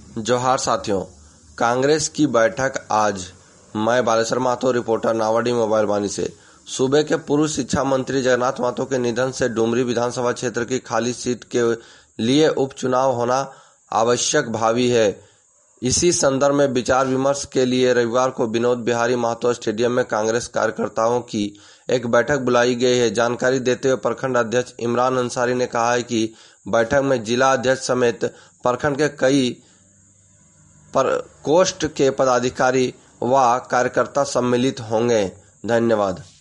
जोहार साथियों, कांग्रेस की बैठक आज। मैं बालेश्वर महतो, रिपोर्टर नावाडी मोबाइल वाणी से। सूबे के पूर्व शिक्षा मंत्री जगन्नाथ महतो के निधन से डुमरी विधानसभा क्षेत्र की खाली सीट के लिए उपचुनाव होना आवश्यक भावी है। इसी संदर्भ में विचार विमर्श के लिए रविवार को विनोद बिहारी महतो स्टेडियम में कांग्रेस कार्यकर्ताओं की एक बैठक बुलाई गई है। जानकारी देते हुए प्रखंड अध्यक्ष इमरान अंसारी ने कहा है कि बैठक में जिला अध्यक्ष समेत प्रखंड के कई प्रकोष्ठ के पदाधिकारी व कार्यकर्ता सम्मिलित होंगे। धन्यवाद।